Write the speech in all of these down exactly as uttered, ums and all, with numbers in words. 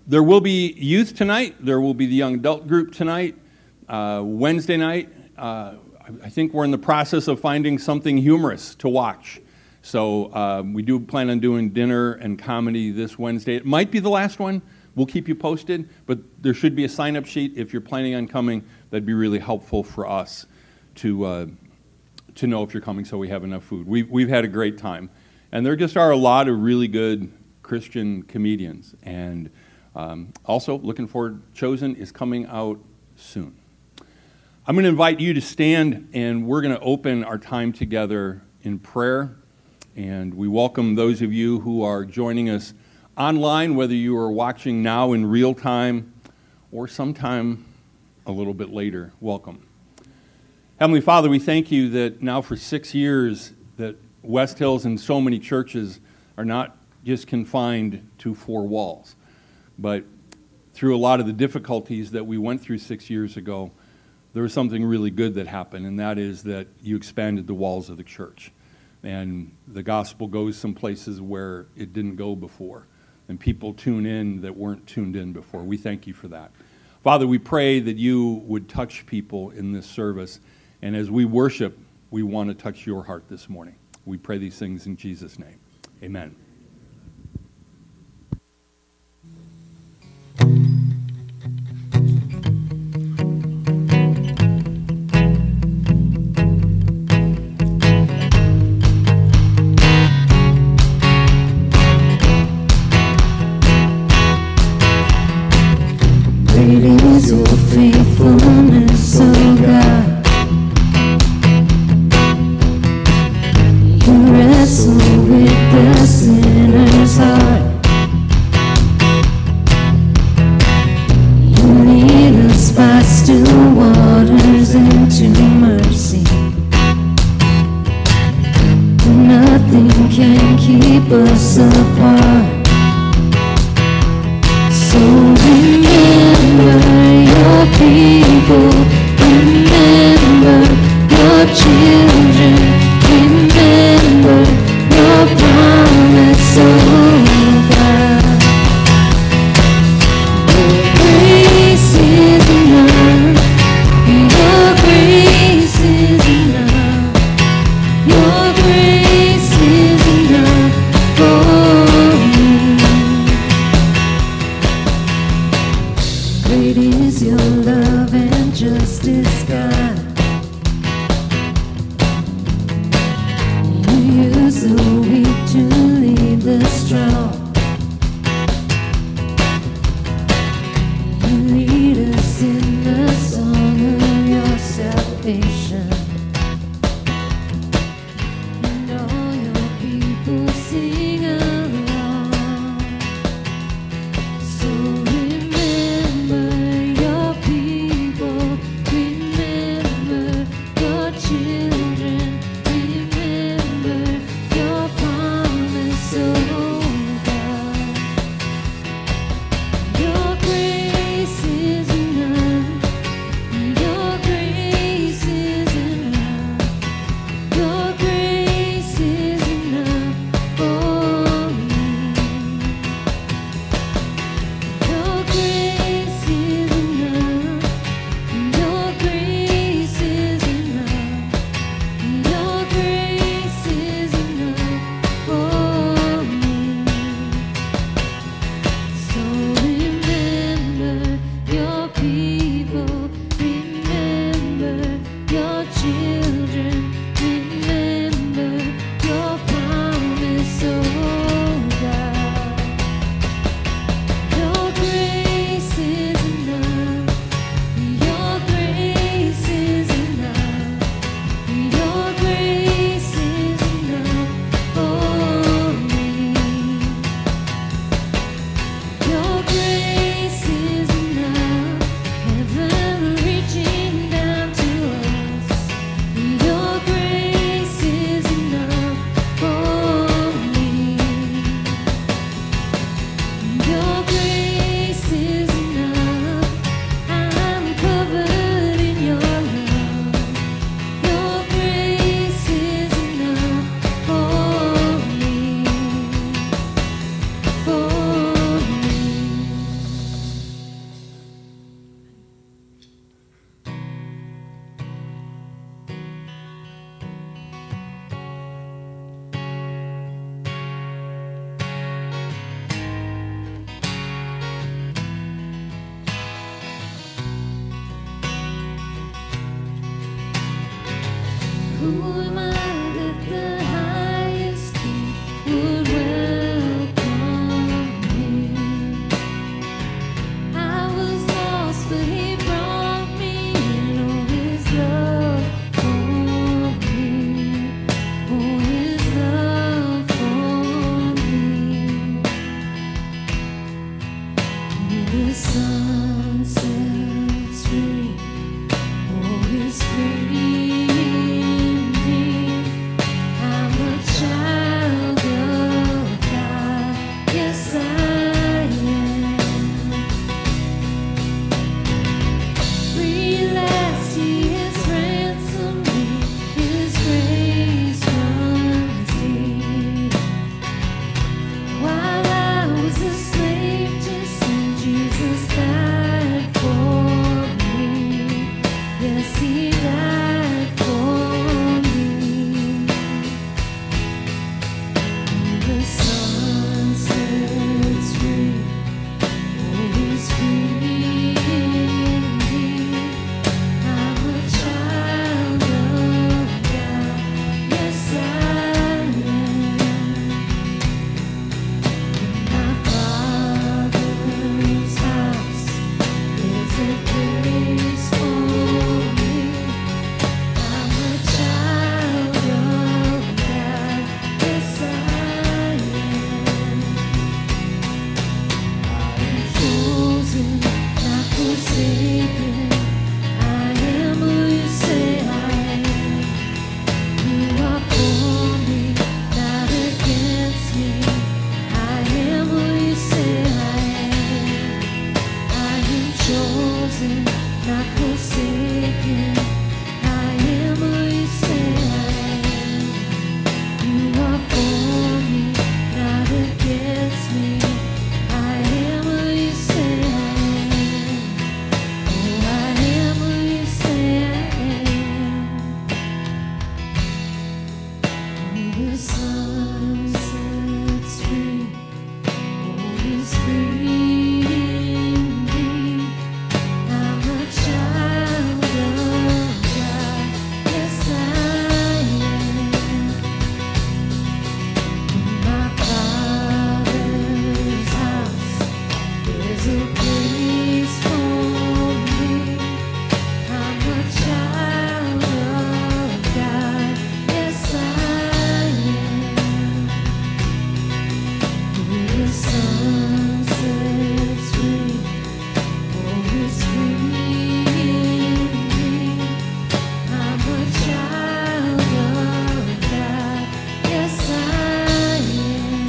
there will be youth tonight. There will be the young adult group tonight. Uh, Wednesday night, uh, I think we're in the process of finding something humorous to watch. So uh, we do plan on doing dinner and comedy this Wednesday. It might be the last one. We'll keep you posted, but there should be a sign-up sheet if you're planning on coming. That'd be really helpful for us to uh, to know if you're coming, so we have enough food. We've we've had a great time, and there just are a lot of really good Christian comedians. And um, also, looking forward, Chosen is coming out soon. I'm going to invite you to stand, and we're going to open our time together in prayer. And we welcome those of you who are joining us online, whether you are watching now in real time or sometime a little bit later. Welcome. Heavenly Father, we thank you that now for six years that West Hills and so many churches are not just confined to four walls, but through a lot of the difficulties that we went through six years ago, there was something really good that happened, and that is that you expanded the walls of the church. And the gospel goes some places where it didn't go before. And people tune in that weren't tuned in before. We thank you for that. Father, we pray that you would touch people in this service. And as we worship, we want to touch your heart this morning. We pray these things in Jesus' name. Amen. Your faithfulness, oh God. You wrestle with the sinner's heart. You lead us by still waters into mercy. Nothing can keep us apart. So remember your people, remember your children, remember your promise, oh God. Your grace is enough, your grace is enough, your grace is enough for me. Great is your love and justice, God. You use the weak to lead the strong. You lead us in the song of your salvation. And all your people sing along. So remember your people, remember Who am I that the highest king would welcome me? I was lost, but he brought me in. Oh, his love for me. Oh, his love for me. The sun sets free. Oh, his free indeed. I'm a child of God. Yes, I am. Free at last, he has ransomed me. His grace runs deep. While I was a slave to sin, Jesus died for me. Yes, he died for me. The sun sets free. Oh, he's free indeed. I'm a child of God. Yes, I am. My Father's house is a place for me. I'm a child of God. Yes, I am. I'm chosen, not forsaken. I am who you say I am. You are for me, not against me. I am who you say I am. I am chosen, not forsaken. I am who you say I am. You are for me, not against me. I am who you say I am. Oh, I am who you say I am. The sun sets free. Oh, he's free indeed. I'm a child of God. Yes, I am. In my Father's house, there's a place for me. I'm a child of God. Yes, I am. The sun sets free. Oh, he's free indeed. I'm a child of God. Yes, I am.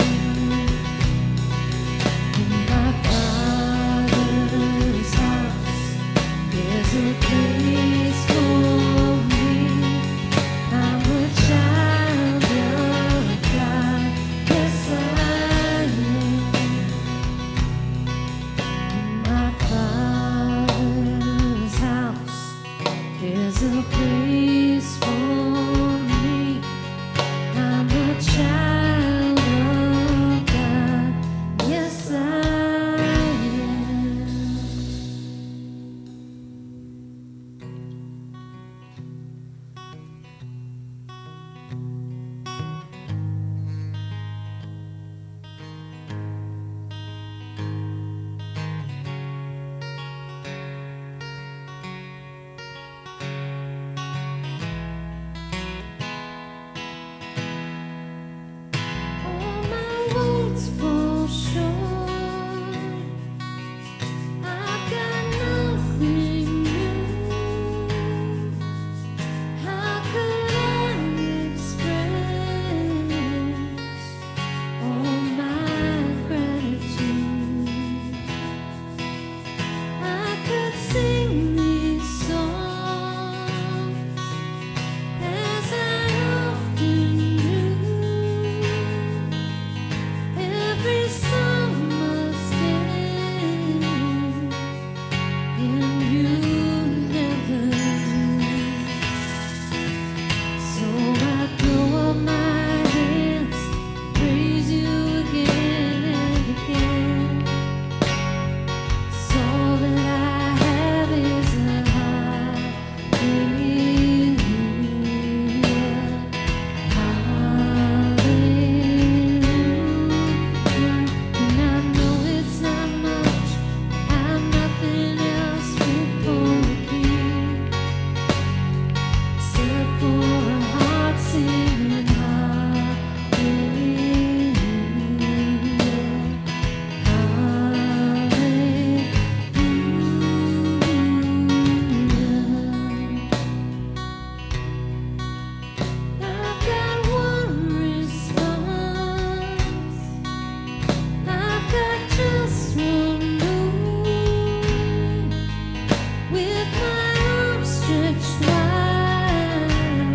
In my Father's house, there's a place for me. I'm a child of God. Yes, I am. In my Father's house, there's a place for me. I'm a child of God. Yes, I am. stretched wide,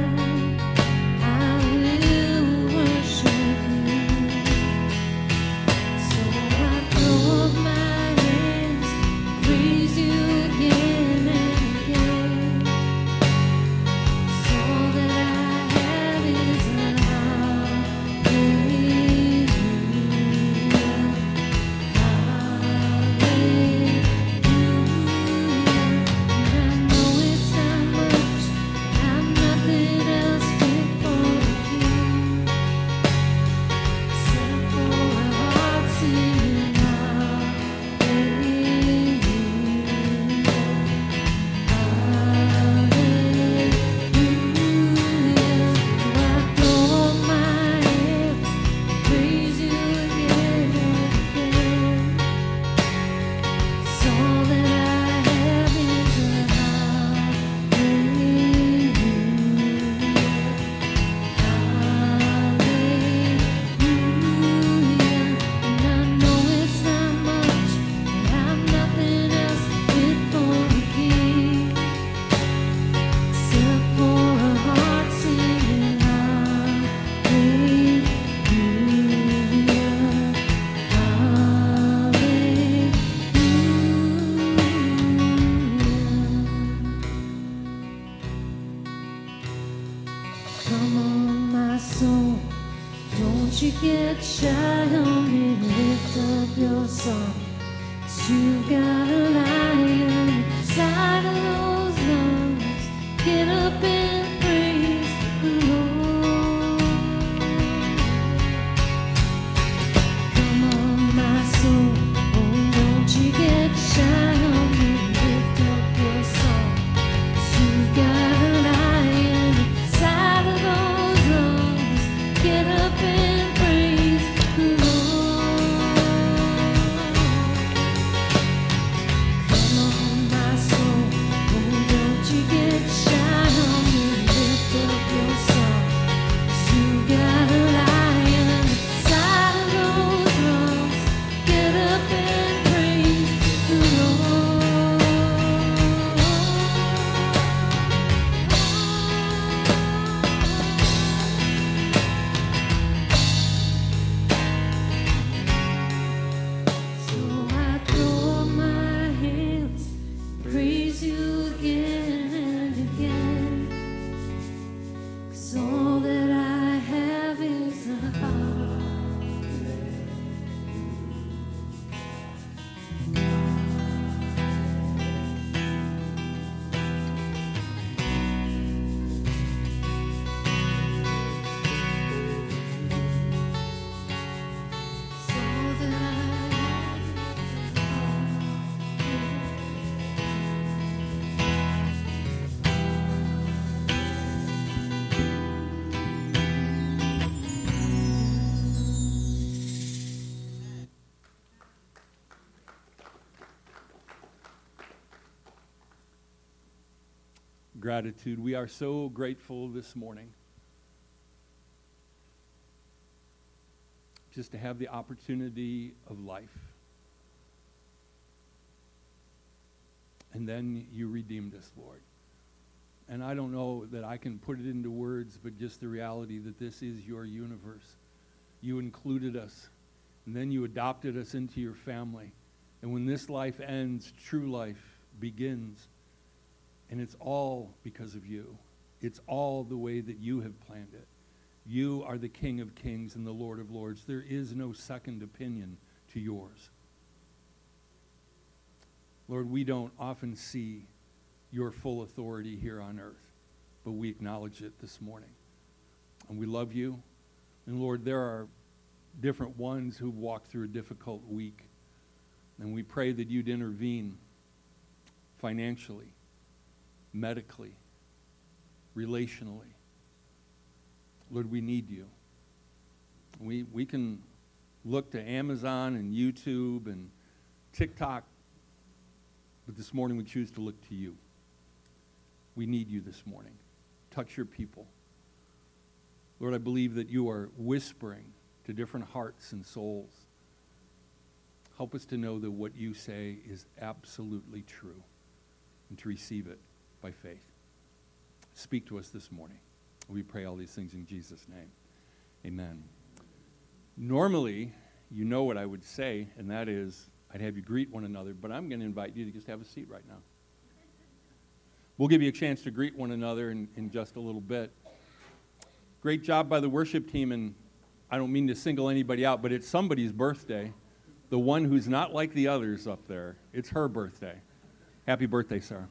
I will worship you. So I throw up my hands, praise you again and again. 'Cause all that I have is a hallelujah, hallelujah. And I know it's not much, but I'm nothing else fit for the King, except for a heart singing hallelujah, hallelujah. So I throw up my hands, praise you again and again. 'Cause all that I have is a hallelujah, hallelujah. And I know it's not much, but I'm nothing else fit for the King, except for a heart singing hallelujah, hallelujah. Come on, my soul, don't you get shy on me. Lift up your song, 'cause you've got a lion inside of those lungs. Get up and praise the Lord. Come on, my soul, oh, don't you get shy on me. Lift up your song, 'cause you've got a lion inside of those lungs. Get up and praise the Lord. Come on, my soul, oh, don't you get shy on me. Lift up your song, 'cause you've got a lion inside of those lungs. Get up and praise the Lord. So I throw up my hands, praise you again and again. 'Cause all that I have is a hallelujah. So all that I have is a Gratitude. We are so grateful this morning just to have the opportunity of life. And then you redeemed us, Lord. And I don't know that I can put it into words, but just the reality that this is your universe. You included us, and then you adopted us into your family. And when this life ends, true life begins. And it's all because of you. It's all the way that you have planned it. You are the King of Kings and the Lord of Lords. There is no second opinion to yours. Lord, we don't often see your full authority here on earth, but we acknowledge it this morning. And we love you. And Lord, there are different ones who walk through a difficult week. And we pray that you'd intervene financially, medically, relationally. Lord, we need you. We we can look to Amazon and YouTube and TikTok, but this morning we choose to look to you. We need you this morning. Touch your people. Lord, I believe that you are whispering to different hearts and souls. Help us to know that what you say is absolutely true and to receive it by faith. speak to us this morning. We pray all these things in Jesus' name. Amen. Normally, you know what I would say, and that is I'd have you greet one another, but I'm going to invite you to just have a seat right now. We'll give you a chance to greet one another in, in just a little bit. Great job by the worship team, and I don't mean to single anybody out, but it's somebody's birthday. The one who's not like the others up there, it's her birthday. Happy birthday, Sarah.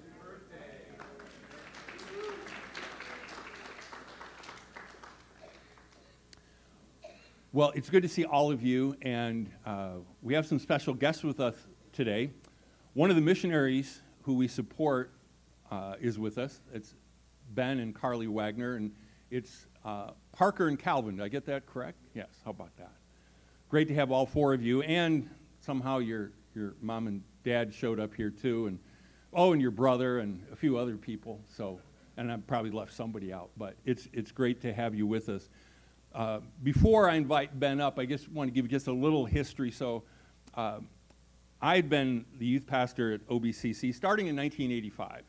Well, it's good to see all of you, and uh, we have some special guests with us today. One of the missionaries who we support uh, is with us. It's Ben and Carly Wagner, and it's uh, Parker and Calvin. Did I get that correct? Yes, how about that? Great to have all four of you, and somehow your your mom and dad showed up here too, and oh, and your brother and a few other people. So, and I probably left somebody out, but it's it's great to have you with us. Uh, before I invite Ben up, I just want to give you just a little history. So, uh, I'd been the youth pastor at O B C C starting in nineteen eighty-five,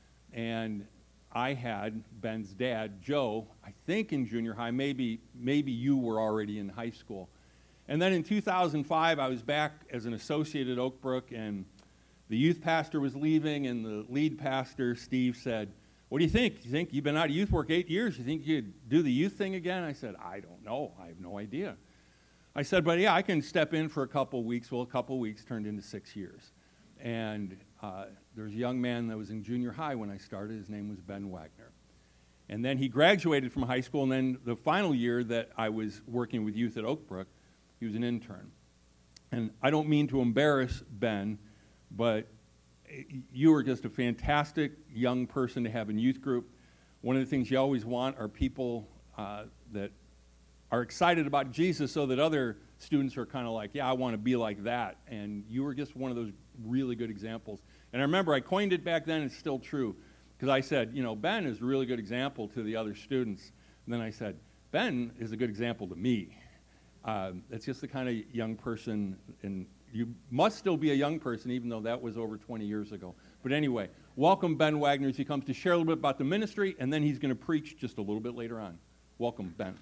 and I had Ben's dad, Joe, I think in junior high, maybe maybe you were already in high school. And then in two thousand five, I was back as an associate at Oak Brook, and the youth pastor was leaving, and the lead pastor, Steve, said, "What do you think? You think you've been out of youth work eight years? You think you'd do the youth thing again?" I said, "I don't know. I have no idea." I said, "But yeah, I can step in for a couple of weeks." Well, a couple of weeks turned into six years. And uh, there was a young man that was in junior high when I started. His name was Ben Wagner. And then he graduated from high school, and then the final year that I was working with youth at Oak Brook, he was an intern. And I don't mean to embarrass Ben, but you were just a fantastic young person to have in youth group. One of the things you always want are people uh, that are excited about Jesus so that other students are kind of like, yeah, I want to be like that. And you were just one of those really good examples. And I remember I coined it back then, it's still true, because I said, you know, Ben is a really good example to the other students. And then I said, Ben is a good example to me. Um, it's just the kind of young person, and you must still be a young person, even though that was over twenty years ago. But anyway, welcome Ben Wagner as he comes to share a little bit about the ministry, and then he's going to preach just a little bit later on. Welcome, Ben.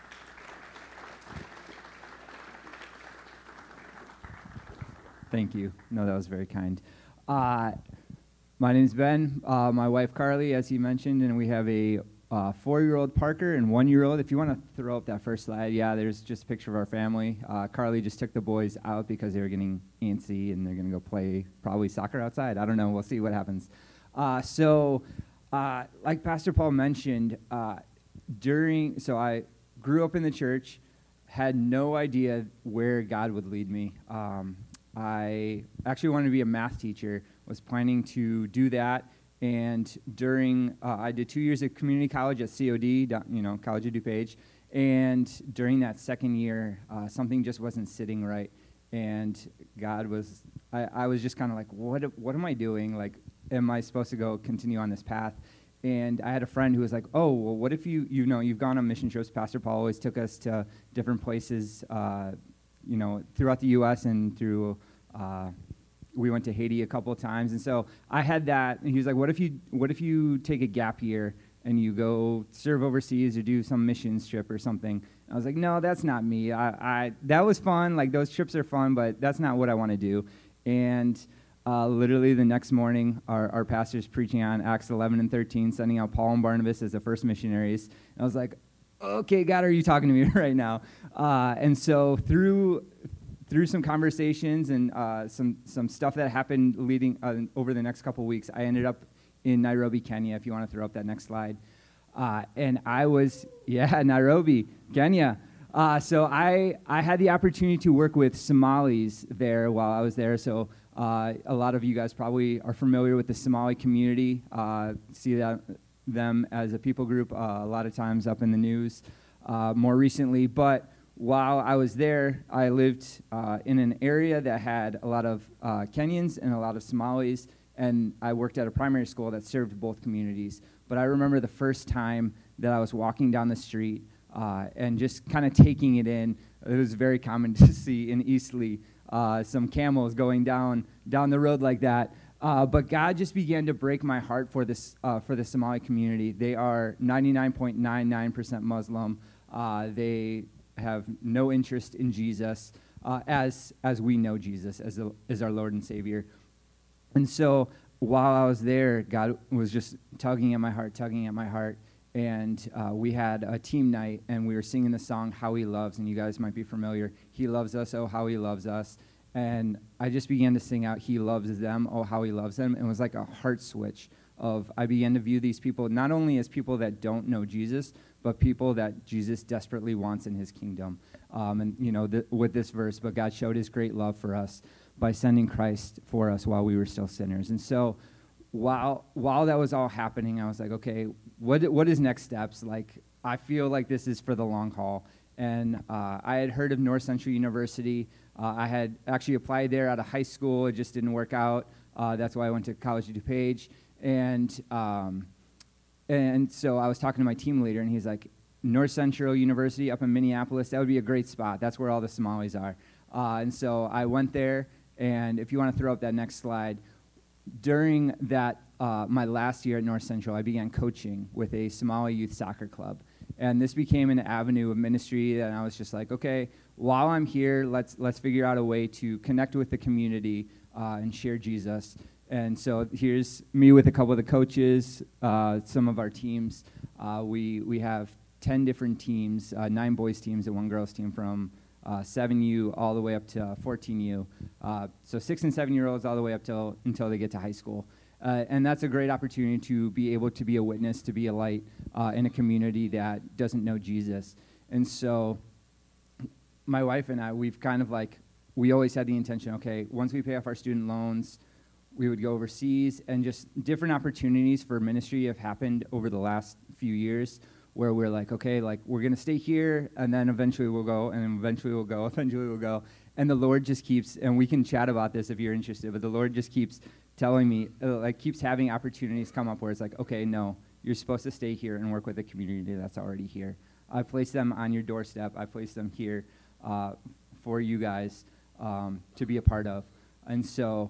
Thank you. No, that was very kind. Uh, my name's Ben. Uh, my wife Carly, as he mentioned, and we have a uh, four-year-old Parker and one-year-old. If you want to throw up that first slide, yeah, there's just a picture of our family. Uh, Carly just took the boys out because they were getting antsy, and they're going to go play probably soccer outside. I don't know. We'll see what happens. Uh, so, uh, like Pastor Paul mentioned, uh, during so I grew up in the church, had no idea where God would lead me. Um, I actually wanted to be a math teacher, was planning to do that, and during, uh, I did two years of community college at C O D, you know, College of DuPage, and during that second year, uh, something just wasn't sitting right, and God was, I, I was just kind of like, what, what am I doing? Like, am I supposed to go continue on this path? And I had a friend who was like, oh, well, what if you, you know, you've gone on mission trips. Pastor Paul always took us to different places, uh, you know, throughout the U S and through, uh, we went to Haiti a couple of times. And so I had that, and he was like, what if you, what if you take a gap year and you go serve overseas or do some missions trip or something? I was like, no, that's not me. I, I that was fun. Like, those trips are fun, but that's not what I want to do. And uh, literally the next morning, our, our pastor's preaching on Acts eleven and thirteen, sending out Paul and Barnabas as the first missionaries. And I was like, okay, God, are you talking to me right now? Uh, and so through through some conversations and uh, some some stuff that happened leading uh, over the next couple of weeks, I ended up in Nairobi, Kenya, if you want to throw up that next slide. Uh, and I was, yeah, Nairobi, Kenya. Uh, so I, I had the opportunity to work with Somalis there while I was there. So uh, a lot of you guys probably are familiar with the Somali community, uh, see that, them as a people group uh, a lot of times up in the news uh, more recently. But while I was there, I lived uh, in an area that had a lot of uh, Kenyans and a lot of Somalis, and I worked at a primary school that served both communities. But I remember the first time that I was walking down the street uh, and just kind of taking it in. It was very common to see in Eastleigh uh, some camels going down down the road like that. Uh, but God just began to break my heart for this uh, for the Somali community. They are ninety-nine point nine nine percent Muslim. Uh, they have no interest in Jesus, uh, as as we know Jesus as the, as our Lord and Savior. And so while I was there, God was just tugging at my heart, tugging at my heart. And uh, we had a team night, and we were singing the song "How He Loves," and you guys might be familiar. He loves us, oh how He loves us. And I just began to sing out, "He loves them, oh how He loves them." And it was like a heart switch of, I began to view these people not only as people that don't know Jesus, but people that Jesus desperately wants in His kingdom. Um, and, you know, th- with this verse, but God showed His great love for us by sending Christ for us while we were still sinners. And so while while that was all happening, I was like, okay, what what is next steps? Like, I feel like this is for the long haul. And uh, I had heard of North Central University. Uh, I had actually applied there out of high school. It just didn't work out. Uh, that's why I went to College of DuPage. And um, and so I was talking to my team leader, and he's like, North Central University up in Minneapolis, that would be a great spot. That's where all the Somalis are. Uh, and so I went there, and if you want to throw up that next slide, during that uh, my last year at North Central, I began coaching with a Somali youth soccer club. And this became an avenue of ministry, and I was just like, okay, while I'm here, let's let's figure out a way to connect with the community uh, and share Jesus. And so here's me with a couple of the coaches, uh, some of our teams. Uh, we we have ten different teams, uh, nine boys teams and one girls team from uh, seven U all the way up to fourteen U. Uh, so six and seven year olds all the way up till until they get to high school. Uh, and that's a great opportunity to be able to be a witness, to be a light uh, in a community that doesn't know Jesus. And so my wife and I, we've kind of like, we always had the intention, okay, once we pay off our student loans, we would go overseas, and just different opportunities for ministry have happened over the last few years where we're like, okay, like we're going to stay here, and then eventually we'll go, and eventually we'll go, eventually we'll go. And the Lord just keeps, and we can chat about this if you're interested, but the Lord just keeps telling me, uh, like keeps having opportunities come up where it's like, okay, no, you're supposed to stay here and work with the community that's already here. I placed them on your doorstep. I placed them here uh, for you guys um, to be a part of. And so,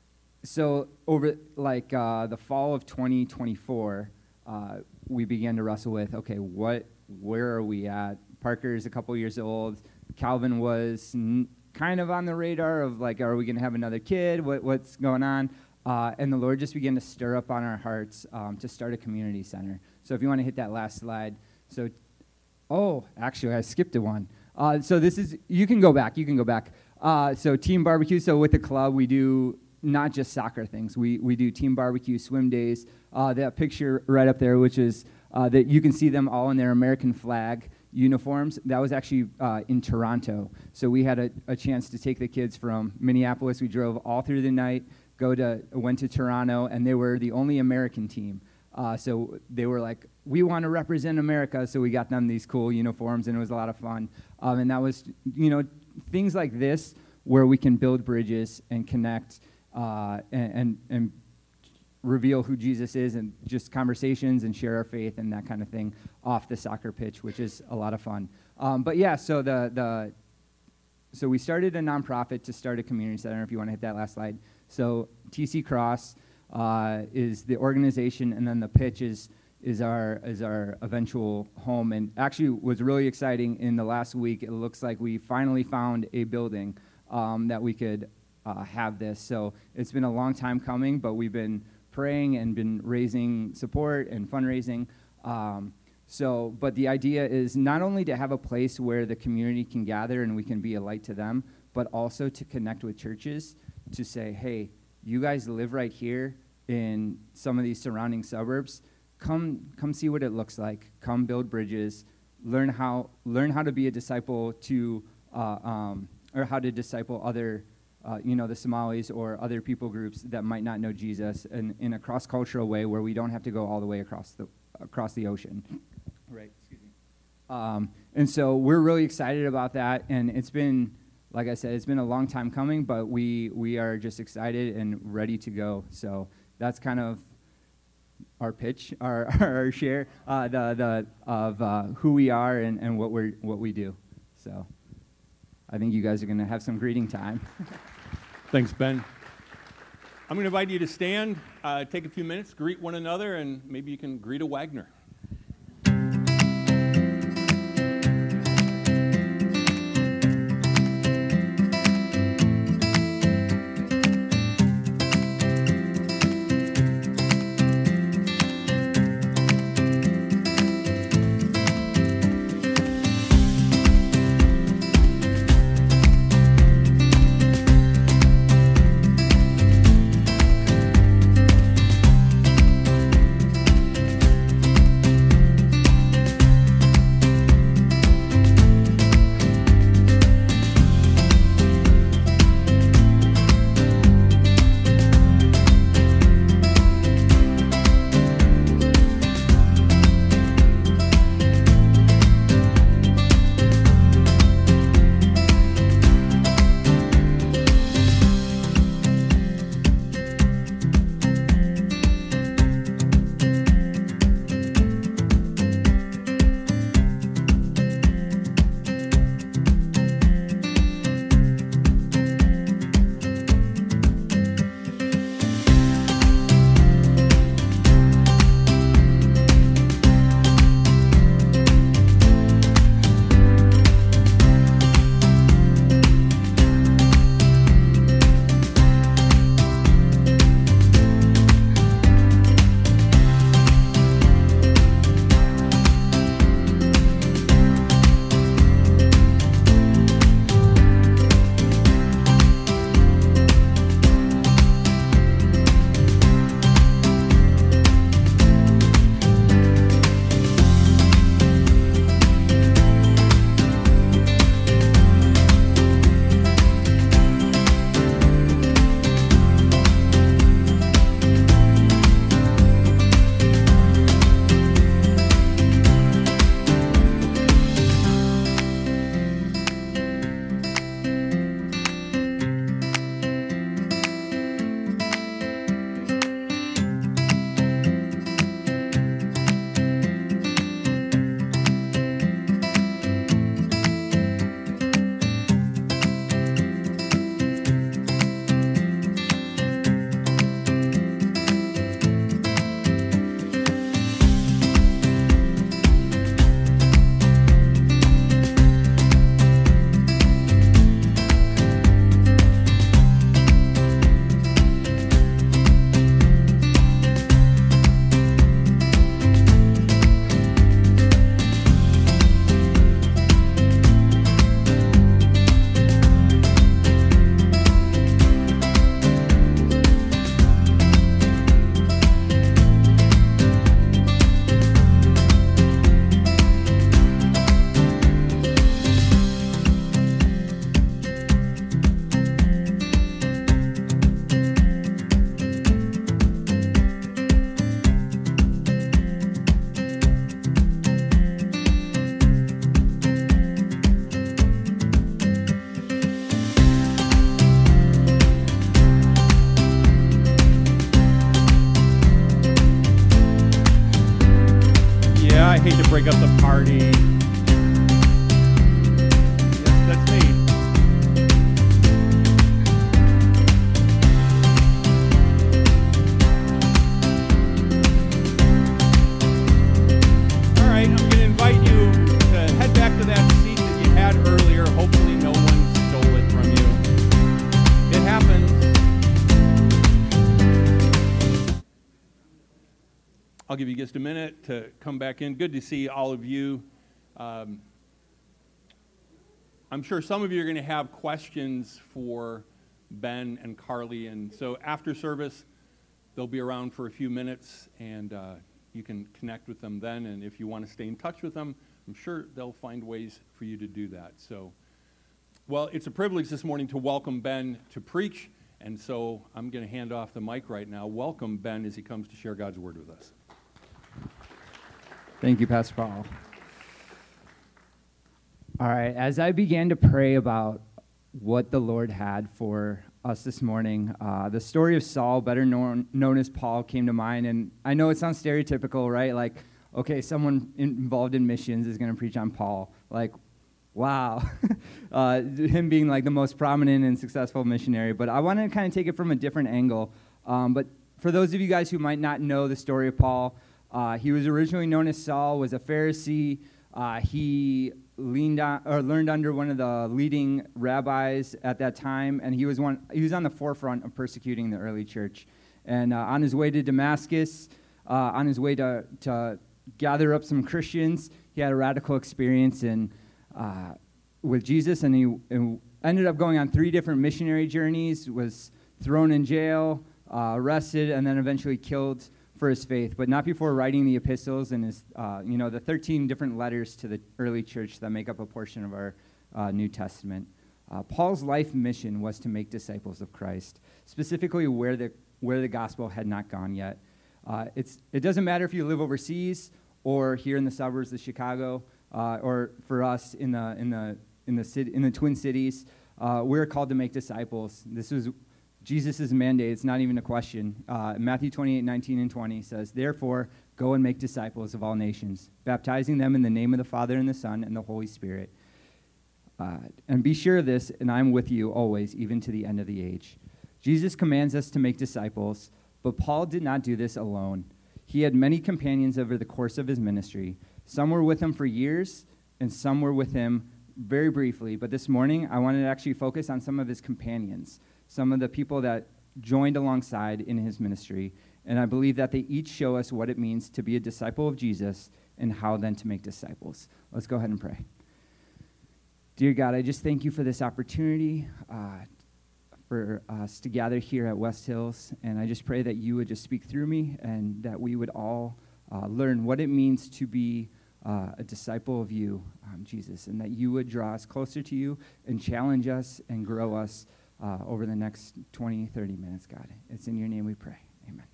so over like uh, the fall of twenty twenty-four, uh, we began to wrestle with, okay, what, where are we at? Parker's a couple years old. Calvin was n- kind of on the radar of like, are we going to have another kid? What, what's going on? Uh, and the Lord just began to stir up on our hearts um, to start a community center. So if you want to hit that last slide. So, oh, actually, I skipped a one. Uh, so this is, you can go back, you can go back. Uh, so team barbecue, so with the club, we do not just soccer things. We we do team barbecue, swim days. Uh, that picture right up there, which is, uh, that you can see them all in their American flag uniforms. That was actually uh, in Toronto. So we had a, a chance to take the kids from Minneapolis. We drove all through the night, go to went to Toronto, and they were the only American team. Uh, so they were like, we want to represent America, so we got them these cool uniforms, and it was a lot of fun. Um, and that was, you know, things like this where we can build bridges and connect uh, and, and and reveal who Jesus is, and just conversations and share our faith and that kind of thing off the soccer pitch, which is a lot of fun. Um, but yeah, so the the so we started a nonprofit to start a community center. If you want to hit that last slide. So T C Cross uh, is the organization, and then the pitch is is our is our eventual home. And actually, was really exciting. In the last week, it looks like we finally found a building um, that we could uh, have this. So it's been a long time coming, but we've been praying and been raising support and fundraising. Um, so, but the idea is not only to have a place where the community can gather and we can be a light to them, but also to connect with churches to say, hey, you guys live right here in some of these surrounding suburbs. Come, come see what it looks like. Come build bridges. Learn how, learn how to be a disciple to, uh, um, or how to disciple other, uh, you know, the Somalis or other people groups that might not know Jesus, in, in a cross-cultural way where we don't have to go all the way across the across the ocean. Right. Excuse me. Um, and so we're really excited about that, and it's been, like I said, it's been a long time coming, but we we are just excited and ready to go. So that's kind of our pitch, our our share, uh, the the of uh, who we are and, and what we're what we do. So I think you guys are going to have some greeting time. Thanks, Ben. I'm going to invite you to stand, uh, take a few minutes, greet one another, and maybe you can greet a Wagner. hate to break up the party. Yes, that's me. All right, I'm going to invite you to head back to that seat that you had earlier. Hopefully no one stole it from you. It happens. I'll give you just a minute to come back in. Good to see all of you. Um, I'm sure some of you are going to have questions for Ben and Carly, and so after service, they'll be around for a few minutes, and uh, you can connect with them then, and if you want to stay in touch with them, I'm sure they'll find ways for you to do that. So, well, it's a privilege this morning to welcome Ben to preach, and so I'm going to hand off the mic right now. Welcome Ben as he comes to share God's Word with us. Thank you, Pastor Paul. All right, as I began to pray about what the Lord had for us this morning, uh, the story of Saul, better known, known as Paul, came to mind. And I know it sounds stereotypical, right? Like, okay, someone involved in missions is going to preach on Paul. Like, wow. uh, him being like the most prominent and successful missionary. But I want to kind of take it from a different angle. Um, but for those of you guys who might not know the story of Paul, uh, he was originally known as Saul, was a Pharisee. Uh, he leaned on, or learned under one of the leading rabbis at that time, and he was one. He was on the forefront of persecuting the early church. And uh, on his way to Damascus, uh, on his way to, to gather up some Christians, he had a radical experience in uh, with Jesus, and he and ended up going on three different missionary journeys, was thrown in jail, uh, arrested, and then eventually killed for his faith, but not before writing the epistles and his, uh, you know, the thirteen different letters to the early church that make up a portion of our uh, New Testament. Uh, Paul's life mission was to make disciples of Christ, specifically where the where the gospel had not gone yet. Uh, it's it doesn't matter if you live overseas or here in the suburbs of Chicago, uh, or for us in the in the in the city in the Twin Cities. Uh, we're called to make disciples. This was Jesus' mandate. It's not even a question. Uh, Matthew twenty-eight, nineteen, and twenty says, "Therefore, go and make disciples of all nations, baptizing them in the name of the Father and the Son and the Holy Spirit. Uh, and be sure of this, and I'm with you always, even to the end of the age." Jesus commands us to make disciples, but Paul did not do this alone. He had many companions over the course of his ministry. Some were with him for years, and some were with him very briefly. But this morning, I wanted to actually focus on some of his companions, some of the people that joined alongside in his ministry. And I believe that they each show us what it means to be a disciple of Jesus and how then to make disciples. Let's go ahead and pray. Dear God, I just thank you for this opportunity uh, for us to gather here at West Hills. And I just pray that you would just speak through me and that we would all uh, learn what it means to be uh, a disciple of you, um, Jesus, and that you would draw us closer to you and challenge us and grow us uh, over the next twenty, thirty minutes, God. It's in your name we pray. Amen.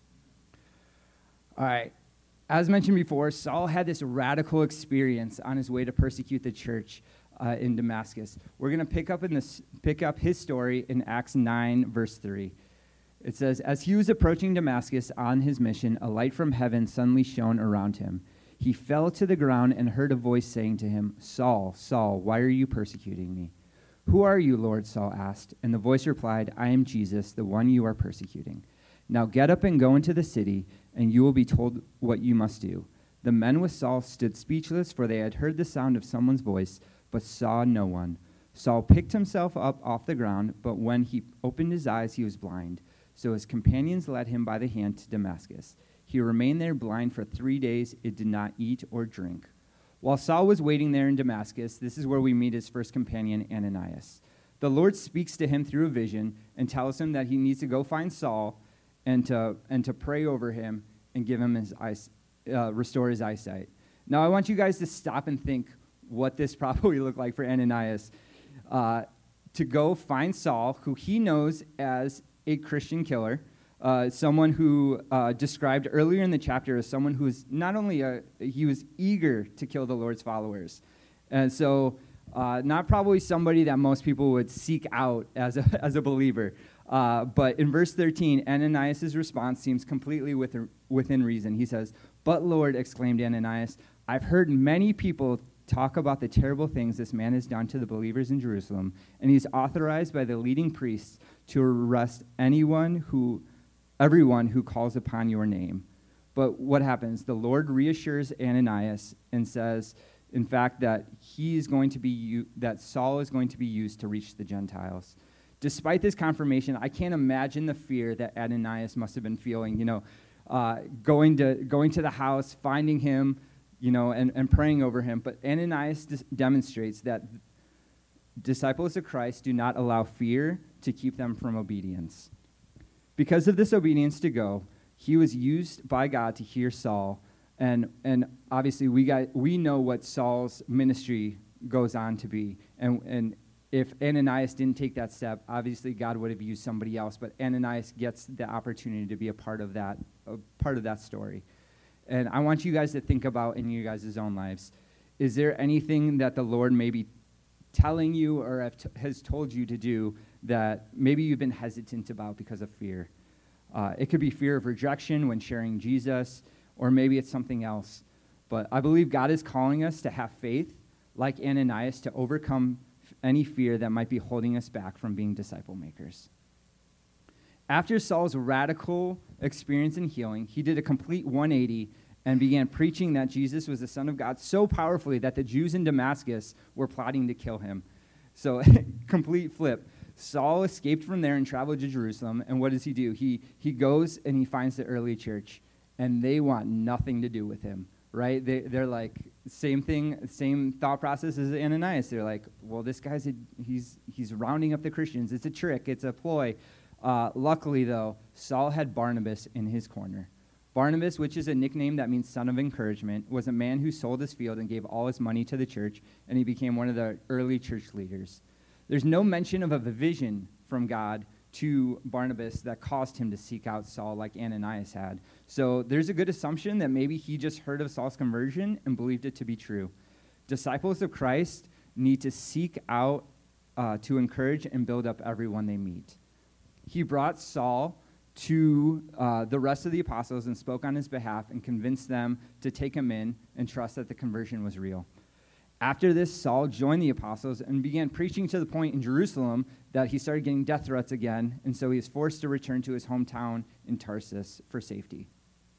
All right. As mentioned before, Saul had this radical experience on his way to persecute the church uh, in Damascus. We're going to pick up in this pick up his story in Acts nine, verse three. It says, "As he was approaching Damascus on his mission, a light from heaven suddenly shone around him. He fell to the ground and heard a voice saying to him, 'Saul, Saul, why are you persecuting me?' 'Who are you, Lord?' Saul asked. And the voice replied, 'I am Jesus, the one you are persecuting. Now get up and go into the city, and you will be told what you must do.' The men with Saul stood speechless, for they had heard the sound of someone's voice, but saw no one. Saul picked himself up off the ground, but when he opened his eyes, he was blind. So his companions led him by the hand to Damascus. He remained there blind for three days. It did not eat or drink. While Saul was waiting there in Damascus, this is where we meet his first companion, Ananias. The Lord speaks to him through a vision and tells him that he needs to go find Saul and to and to pray over him and give him his eyes, uh, restore his eyesight. Now, I want you guys to stop and think what this probably looked like for Ananias. Uh, to go find Saul, who he knows as a Christian killer, uh, someone who uh, described earlier in the chapter as someone who was not only, a, he was eager to kill the Lord's followers. And so uh, not probably somebody that most people would seek out as a, as a believer. Uh, but in verse thirteen, Ananias' response seems completely within, within reason. He says, "But Lord," exclaimed Ananias, "I've heard many people talk about the terrible things this man has done to the believers in Jerusalem, and he's authorized by the leading priests to arrest anyone who, everyone who calls upon your name." But what happens? The Lord reassures Ananias and says, in fact, that he is going to be that Saul is going to be used to reach the Gentiles. Despite this confirmation, I can't imagine the fear that Ananias must have been feeling. You know, uh, going to going to the house, finding him, you know, and, and praying over him. But Ananias dis- demonstrates that disciples of Christ do not allow fear to keep them from obedience. Because of this obedience to go, he was used by God to hear Saul. And and obviously we got we know what Saul's ministry goes on to be. And and if Ananias didn't take that step, obviously God would have used somebody else. But Ananias gets the opportunity to be a part of that, a part of that story. And I want you guys to think about in you guys' own lives, is there anything that the Lord may be telling you or have t- has told you to do that maybe you've been hesitant about because of fear? Uh, it could be fear of rejection when sharing Jesus, or maybe it's something else. But I believe God is calling us to have faith, like Ananias, to overcome f- any fear that might be holding us back from being disciple makers. After Saul's radical experience in healing, he did a complete one eighty and began preaching that Jesus was the Son of God so powerfully that the Jews in Damascus were plotting to kill him. So, complete flip. Saul escaped from there and traveled to Jerusalem, and what does he do? He, he goes and he finds the early church, and they want nothing to do with him, right? They, they're like, same thing, same thought process as Ananias. They're like, well, this guy's, a, he's, he's rounding up the Christians. It's a trick. It's a ploy. Uh, luckily, though, Saul had Barnabas in his corner. Barnabas, which is a nickname that means son of encouragement, was a man who sold his field and gave all his money to the church, and he became one of the early church leaders. There's no mention of a vision from God to Barnabas that caused him to seek out Saul like Ananias had. So there's a good assumption that maybe he just heard of Saul's conversion and believed it to be true. Disciples of Christ need to seek out uh, to encourage and build up everyone they meet. He brought Saul to uh, the rest of the apostles and spoke on his behalf and convinced them to take him in and trust that the conversion was real. After this, Saul joined the apostles and began preaching to the point in Jerusalem that he started getting death threats again, and so he was forced to return to his hometown in Tarsus for safety.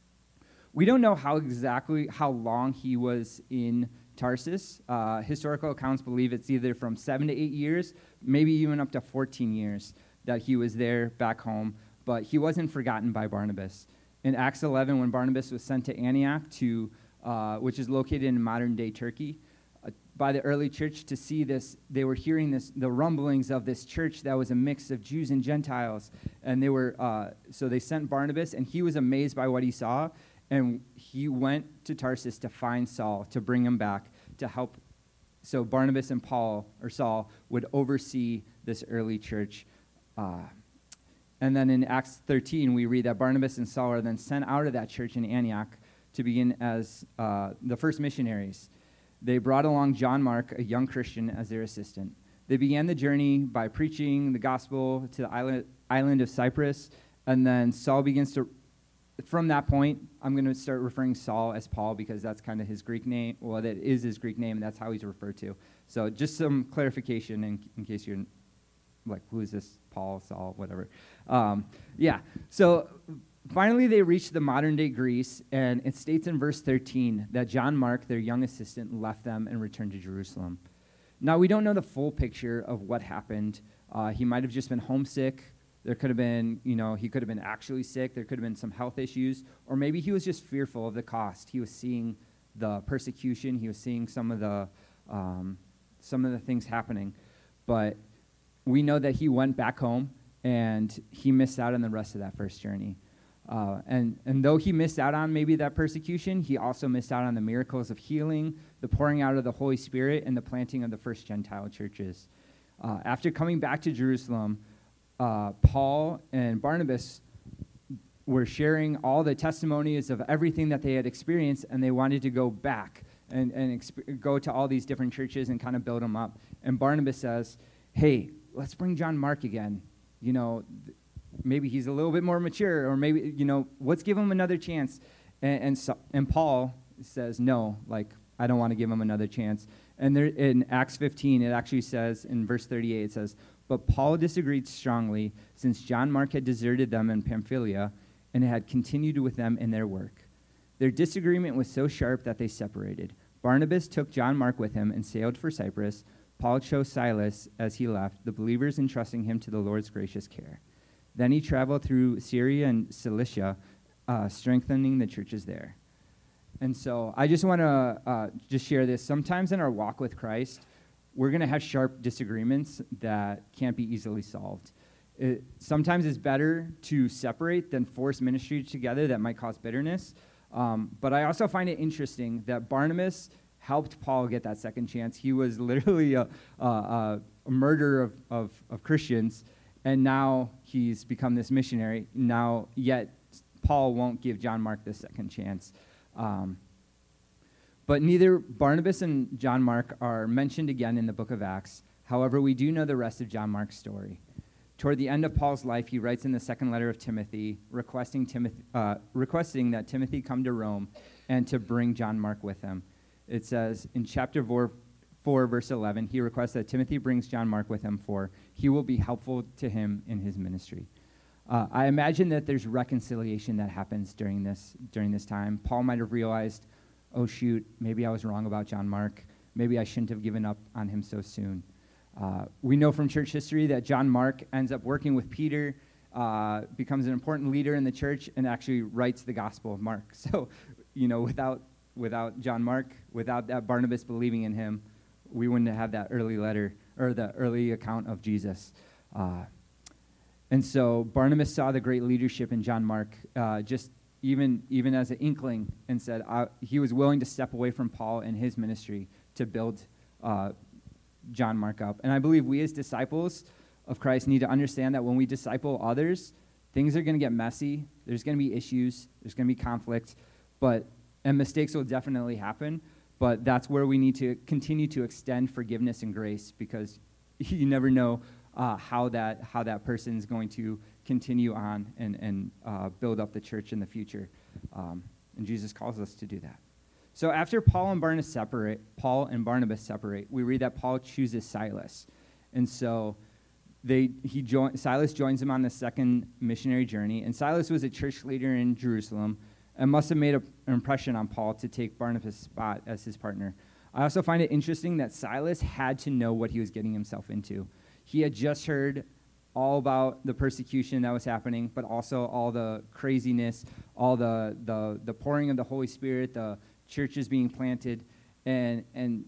We don't know how exactly how long he was in Tarsus. Uh, historical accounts believe it's either from seven to eight years, maybe even up to fourteen years that he was there back home, but he wasn't forgotten by Barnabas. In Acts eleven, when Barnabas was sent to Antioch, to uh, which is located in modern-day Turkey, uh, by the early church to see this, they were hearing this, the rumblings of this church that was a mix of Jews and Gentiles, and they were, uh, so they sent Barnabas, and he was amazed by what he saw, and he went to Tarsus to find Saul, to bring him back, to help, so Barnabas and Paul, or Saul, would oversee this early church. Uh, and then in Acts thirteen, we read that Barnabas and Saul are then sent out of that church in Antioch to begin as uh, the first missionaries. They brought along John Mark, a young Christian, as their assistant. They began the journey by preaching the gospel to the island, island of Cyprus, and then Saul begins to, from that point, I'm going to start referring Saul as Paul because that's kind of his Greek name. Well, that is his Greek name, and that's how he's referred to. So just some clarification in, in case you're like, who is this? Paul, Saul, whatever. Um, yeah, so finally they reached the modern-day Greece, and it states in verse thirteen that John Mark, their young assistant, left them and returned to Jerusalem. Now, we don't know the full picture of what happened. Uh, he might have just been homesick. There could have been, you know, he could have been actually sick. There could have been some health issues. Or maybe he was just fearful of the cost. He was seeing the persecution. He was seeing some of the, um, some of the things happening. But we know that he went back home, and he missed out on the rest of that first journey. Uh, and, and though he missed out on maybe that persecution, he also missed out on the miracles of healing, the pouring out of the Holy Spirit, and the planting of the first Gentile churches. Uh, after coming back to Jerusalem, uh, Paul and Barnabas were sharing all the testimonies of everything that they had experienced, and they wanted to go back and, and exp- go to all these different churches and kind of build them up. And Barnabas says, hey, let's bring John Mark again. You know, th- maybe he's a little bit more mature, or maybe, you know, let's give him another chance. And and, so, and Paul says, no, like, I don't want to give him another chance. And there, in Acts fifteen, it actually says, in verse thirty-eight, it says, but Paul disagreed strongly, since John Mark had deserted them in Pamphylia and had continued with them in their work. Their disagreement was so sharp that they separated. Barnabas took John Mark with him and sailed for Cyprus. Paul chose Silas as he left, the believers entrusting him to the Lord's gracious care. Then he traveled through Syria and Cilicia, uh, strengthening the churches there. And so I just want to uh, just share this. Sometimes in our walk with Christ, we're going to have sharp disagreements that can't be easily solved. It, sometimes it's better to separate than force ministry together that might cause bitterness. Um, but I also find it interesting that Barnabas helped Paul get that second chance. He was literally a, a, a murderer of, of, of Christians, and now he's become this missionary. Now, yet Paul won't give John Mark this second chance. Um, but neither Barnabas and John Mark are mentioned again in the book of Acts. However, we do know the rest of John Mark's story. Toward the end of Paul's life, he writes in the second letter of Timothy, requesting, Timothy, uh, requesting that Timothy come to Rome and to bring John Mark with him. It says in chapter four, four, verse eleven, he requests that Timothy brings John Mark with him, for he will be helpful to him in his ministry. Uh, I imagine that there's reconciliation that happens during this during this time. Paul might have realized, oh shoot, maybe I was wrong about John Mark. Maybe I shouldn't have given up on him so soon. Uh, we know from church history that John Mark ends up working with Peter, uh, becomes an important leader in the church, and actually writes the Gospel of Mark. So, you know, without without John Mark, without that Barnabas believing in him, we wouldn't have that early letter or the early account of Jesus. Uh, and so Barnabas saw the great leadership in John Mark, uh, just even even as an inkling, and said uh, he was willing to step away from Paul and his ministry to build uh, John Mark up. And I believe we as disciples of Christ need to understand that when we disciple others, things are going to get messy. There's going to be issues. There's going to be conflict, but and mistakes will definitely happen. But that's where we need to continue to extend forgiveness and grace, because you never know uh, how that how that person is going to continue on and and uh, build up the church in the future. Um, and Jesus calls us to do that. So after Paul and Barnabas separate, Paul and Barnabas separate, we read that Paul chooses Silas, and so they he join, Silas joins him on the second missionary journey. And Silas was a church leader in Jerusalem, and must have made a, an impression on Paul to take Barnabas' spot as his partner. I also find it interesting that Silas had to know what he was getting himself into. He had just heard all about the persecution that was happening, but also all the craziness, all the the, the pouring of the Holy Spirit, the churches being planted, and and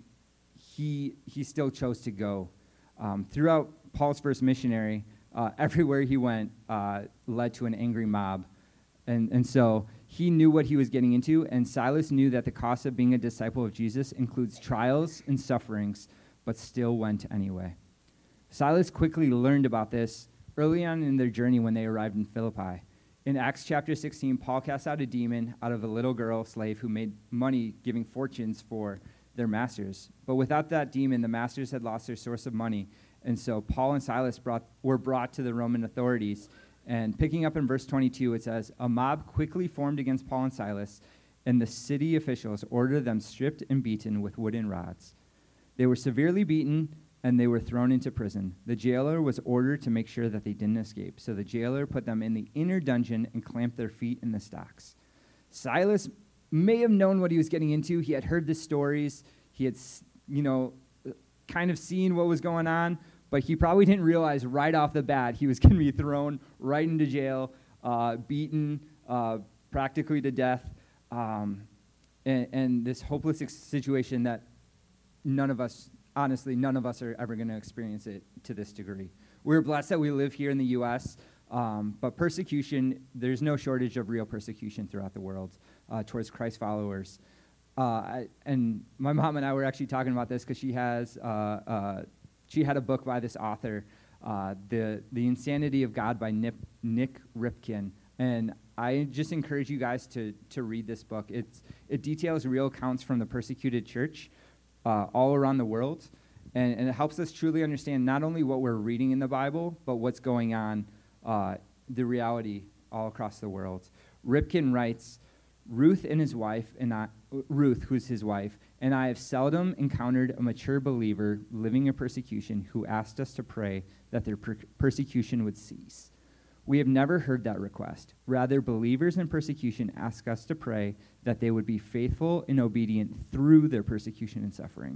he he still chose to go. Um, throughout Paul's first missionary, uh, everywhere he went uh, led to an angry mob, and and so he knew what he was getting into, and Silas knew that the cost of being a disciple of Jesus includes trials and sufferings, but still went anyway. Silas quickly learned about this early on in their journey when they arrived in Philippi. In Acts chapter sixteen, Paul cast out a demon out of a little girl slave who made money giving fortunes for their masters. But without that demon, the masters had lost their source of money, and so Paul and Silas brought, were brought to the Roman authorities. And picking up in verse twenty-two, it says, "A mob quickly formed against Paul and Silas, and the city officials ordered them stripped and beaten with wooden rods. They were severely beaten, and they were thrown into prison. The jailer was ordered to make sure that they didn't escape. So the jailer put them in the inner dungeon and clamped their feet in the stocks." Silas may have known what he was getting into. He had heard the stories. He had, you know, kind of seen what was going on, but he probably didn't realize right off the bat he was going to be thrown right into jail, uh, beaten uh, practically to death, um, and, and this hopeless situation that none of us, honestly, none of us are ever going to experience it to this degree. We're blessed that we live here in the U S, um, but persecution, there's no shortage of real persecution throughout the world uh, towards Christ followers. Uh, I, and my mom and I were actually talking about this because she has, uh, uh, she had a book by this author, uh, the the Insanity of God by Nip, Nick Ripkin, and I just encourage you guys to to read this book. It's it details real accounts from the persecuted church uh, all around the world, and, and it helps us truly understand not only what we're reading in the Bible, but what's going on, uh, the reality all across the world. Ripkin writes, Ruth and his wife, and I, Ruth, who's his wife, and I have seldom encountered a mature believer living in persecution who asked us to pray that their per- persecution would cease. We have never heard that request. Rather, believers in persecution ask us to pray that they would be faithful and obedient through their persecution and suffering.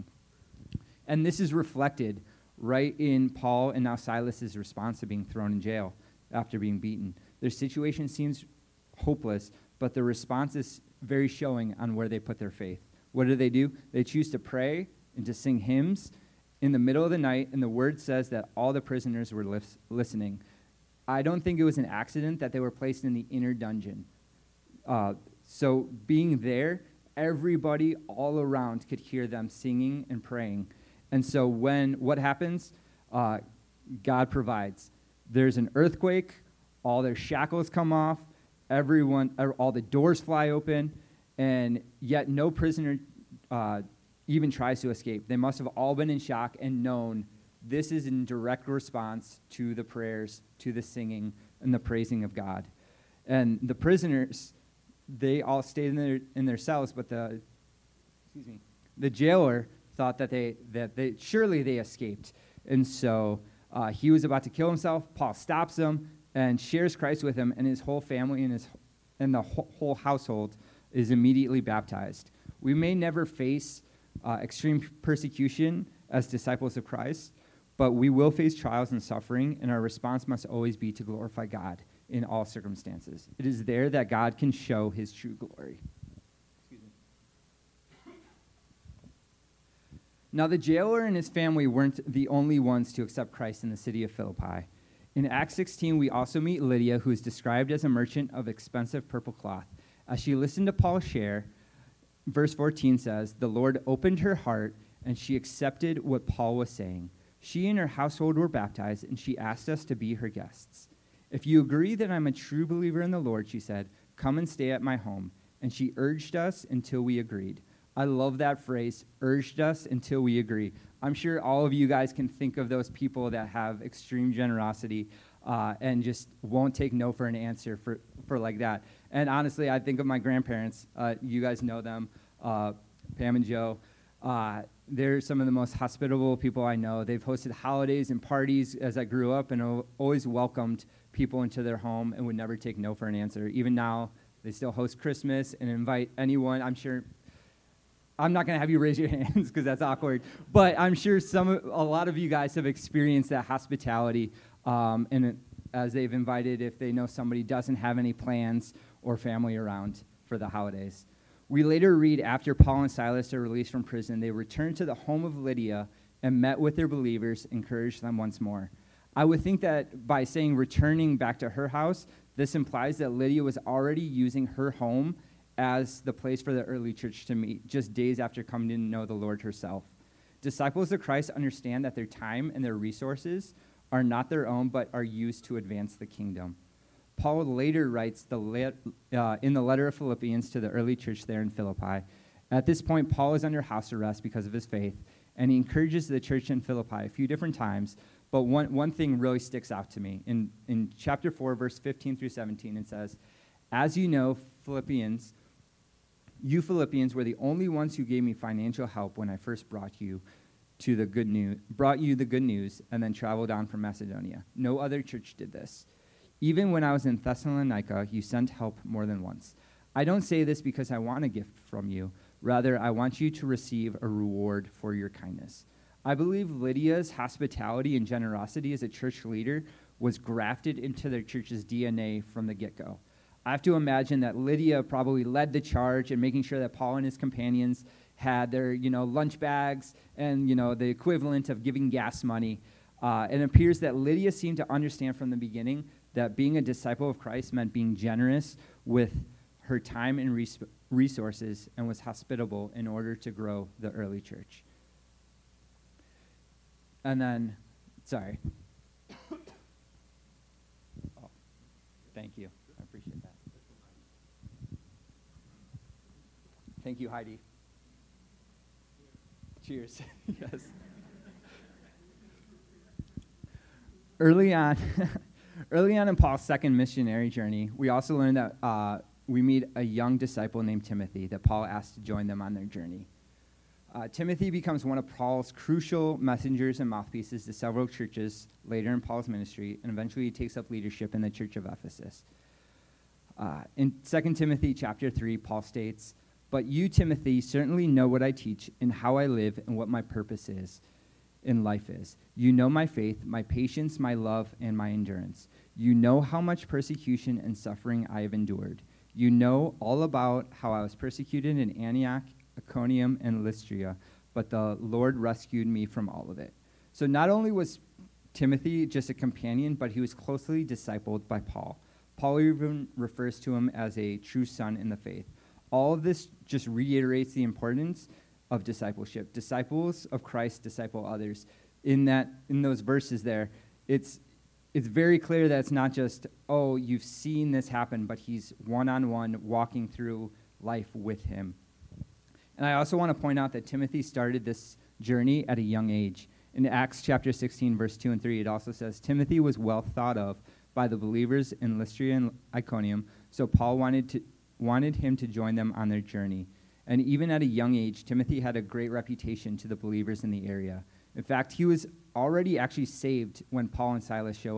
And this is reflected right in Paul and now Silas's response to being thrown in jail after being beaten. Their situation seems hopeless, but the response is very showing on where they put their faith. What do they do? They choose to pray and to sing hymns in the middle of the night, and the word says that all the prisoners were lis- listening. I don't think it was an accident that they were placed in the inner dungeon. Uh, so being there, everybody all around could hear them singing and praying. And so when, what happens? Uh, God provides. There's an earthquake, all their shackles come off, everyone, all the doors fly open, and yet no prisoner uh, even tries to escape. They must have all been in shock and known this is in direct response to the prayers, to the singing, and the praising of God. And the prisoners, they all stayed in their in their cells, but the excuse me, the jailer thought that they that they surely they escaped, and so uh, he was about to kill himself. Paul stops him, and shares Christ with him, and his whole family and his and the whole, whole household is immediately baptized. We may never face uh, extreme persecution as disciples of Christ, but we will face trials and suffering, and our response must always be to glorify God in all circumstances. It is there that God can show his true glory. Excuse me. Now, the jailer and his family weren't the only ones to accept Christ in the city of Philippi. In Acts sixteen, we also meet Lydia, who is described as a merchant of expensive purple cloth. As she listened to Paul share, verse fourteen says, "The Lord opened her heart, and she accepted what Paul was saying. She and her household were baptized, and she asked us to be her guests. 'If you agree that I'm a true believer in the Lord,' she said, 'come and stay at my home.' And she urged us until we agreed." I love that phrase, urged us until we agree. I'm sure all of you guys can think of those people that have extreme generosity uh, and just won't take no for an answer for, for like that. And honestly, I think of my grandparents. Uh, you guys know them, uh, Pam and Joe. Uh, they're some of the most hospitable people I know. They've hosted holidays and parties as I grew up and o- always welcomed people into their home and would never take no for an answer. Even now, they still host Christmas and invite anyone. I'm sure... I'm not going to have you raise your hands because that's awkward, but I'm sure some, a lot of you guys have experienced that hospitality, um, and as they've invited, if they know somebody doesn't have any plans or family around for the holidays. We later read after Paul and Silas are released from prison, they returned to the home of Lydia and met with their believers, encouraged them once more. I would think that by saying returning back to her house, this implies that Lydia was already using her home as the place for the early church to meet, just days after coming to know the Lord herself. Disciples of Christ understand that their time and their resources are not their own, but are used to advance the kingdom. Paul later writes the le- uh, in the letter of Philippians to the early church there in Philippi. At this point, Paul is under house arrest because of his faith, and he encourages the church in Philippi a few different times, but one, one thing really sticks out to me. In, in chapter four, verse fifteen through seventeen, it says, "As you know, Philippians, you Philippians were the only ones who gave me financial help when I first brought you to the good news, brought you the good news, and then traveled on from Macedonia. No other church did this. Even when I was in Thessalonica, you sent help more than once. I don't say this because I want a gift from you. Rather, I want you to receive a reward for your kindness." I believe Lydia's hospitality and generosity as a church leader was grafted into their church's D N A from the get-go. I have to imagine that Lydia probably led the charge in making sure that Paul and his companions had their, you know, lunch bags and, you know, the equivalent of giving gas money. Uh, it appears that Lydia seemed to understand from the beginning that being a disciple of Christ meant being generous with her time and res- resources and was hospitable in order to grow the early church. And then, sorry. Oh, thank you. I appreciate that. Thank you, Heidi. Cheers. Yes. Early on, early on in Paul's second missionary journey, we also learned that uh, we meet a young disciple named Timothy that Paul asked to join them on their journey. Uh, Timothy becomes one of Paul's crucial messengers and mouthpieces to several churches later in Paul's ministry, and eventually he takes up leadership in the church of Ephesus. Uh, in Second Timothy chapter three, Paul states, "But you, Timothy, certainly know what I teach and how I live and what my purpose is in life is. You know my faith, my patience, my love, and my endurance. You know how much persecution and suffering I have endured. You know all about how I was persecuted in Antioch, Iconium, and Lystra, but the Lord rescued me from all of it." So not only was Timothy just a companion, but he was closely discipled by Paul. Paul even refers to him as a true son in the faith. All of this just reiterates the importance of discipleship. Disciples of Christ disciple others. In that, in those verses there, it's it's very clear that it's not just, oh, you've seen this happen, but he's one-on-one walking through life with him. And I also want to point out that Timothy started this journey at a young age. In Acts chapter sixteen, verse two and three, it also says, "Timothy was well thought of by the believers in Lystra and Iconium, so Paul wanted to wanted him to join them on their journey. And even at a young age, Timothy had a great reputation to the believers in the area. In fact, he was already actually saved when Paul and Silas show up.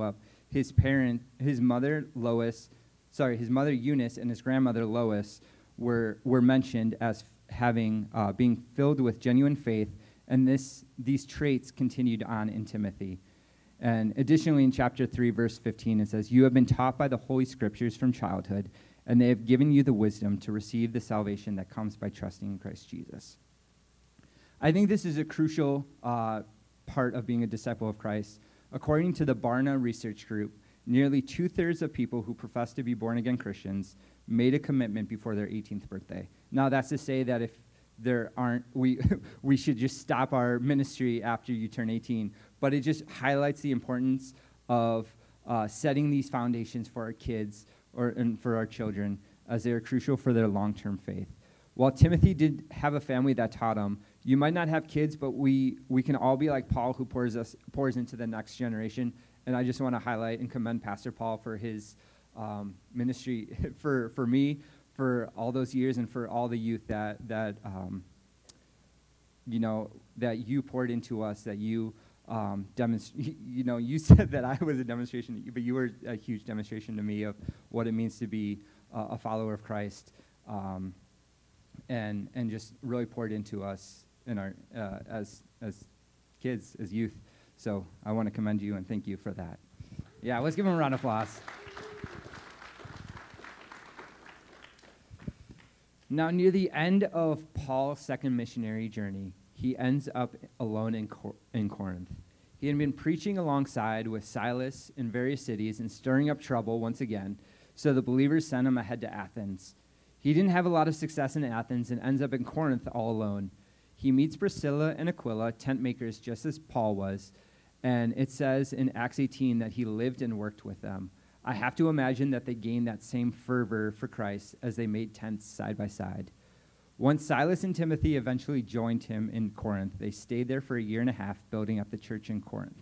his parent, his mother Lois, sorry, his mother Eunice and his grandmother Lois were were mentioned as having uh, being filled with genuine faith, and this these traits continued on in Timothy. And additionally, in chapter three, verse fifteen, it says, "You have been taught by the Holy Scriptures from childhood, and they have given you the wisdom to receive the salvation that comes by trusting in Christ Jesus." I think this is a crucial uh, part of being a disciple of Christ. According to the Barna Research Group, nearly two-thirds of people who profess to be born-again Christians made a commitment before their eighteenth birthday. Now, that's to say that if there aren't, we we should just stop our ministry after you turn eighteen. But it just highlights the importance of uh, setting these foundations for our kids or and for our children, as they are crucial for their long-term faith. While Timothy did have a family that taught him, you might not have kids, but we we can all be like Paul, who pours us pours into the next generation. And I just want to highlight and commend Pastor Paul for his um, ministry for for me, for all those years, and for all the youth that that um, you know that you poured into us. That you um, demonstrate. You know, you said that I was a demonstration, but you were a huge demonstration to me of what it means to be uh, a follower of Christ, um, and and just really poured into us in our uh, as as kids, as youth. So I want to commend you and thank you for that. Yeah, let's give him a round of applause. Now, near the end of Paul's second missionary journey, he ends up alone in, Cor- in Corinth. He had been preaching alongside with Silas in various cities and stirring up trouble once again, so the believers sent him ahead to Athens. He didn't have a lot of success in Athens and ends up in Corinth all alone. He meets Priscilla and Aquila, tent makers just as Paul was, and it says in Acts eighteen that he lived and worked with them. I have to imagine that they gained that same fervor for Christ as they made tents side by side. Once Silas and Timothy eventually joined him in Corinth, they stayed there for a year and a half, building up the church in Corinth.